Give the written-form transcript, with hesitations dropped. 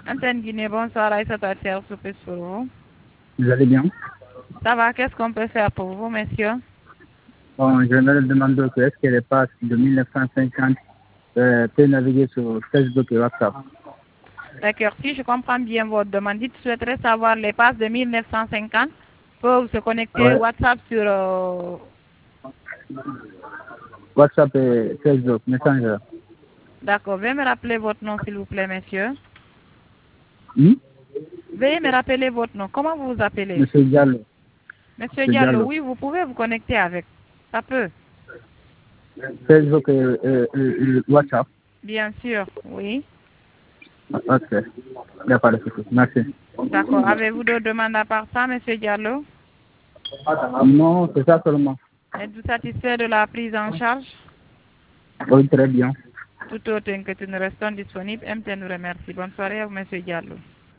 Antenne Guinée, bonsoir, Aïssata Thier, souper sur vous. Vous allez bien? Ça va, qu'est-ce qu'on peut faire pour vous, messieurs? Bon, je me demande est-ce que les passes de 1950 peuvent naviguer sur Facebook et WhatsApp? D'accord, si je comprends bien votre demande, dites souhaiterez savoir les passes de 1950 peuvent se connecter Ouais. WhatsApp sur... WhatsApp et Facebook, Messenger. D'accord, veuillez me rappeler votre nom, s'il vous plaît, messieurs. Hmm? Veuillez me rappeler votre nom. Comment vous vous appelez? Monsieur Diallo. Monsieur Diallo, oui, vous pouvez vous connecter avec. Ça peut. Facebook et WhatsApp. Bien sûr, oui. Ok. Il n'y a pas de souci. Merci. D'accord. Avez-vous d'autres demandes à part ça, monsieur Diallo? Non, c'est ça seulement. Êtes-vous satisfait de la prise en charge? Oui, très bien. Tout autre que nous restons disponibles. MTN nous remercie. Bonne soirée à vous, monsieur Diallo.